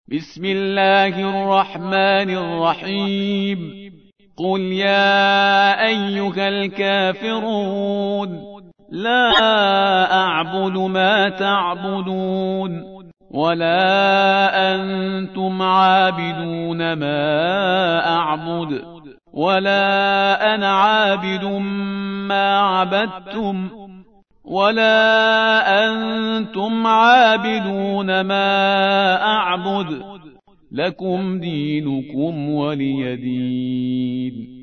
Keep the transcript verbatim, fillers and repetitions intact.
بسم الله الرحمن الرحيم قل يا أيها الكافرون لا أعبد ما تعبدون ولا أنتم عابدون ما أعبد ولا أنا عابد ما عبدتم ولا أنتم عابدون ما أعبد لكم دينكم ولي دين.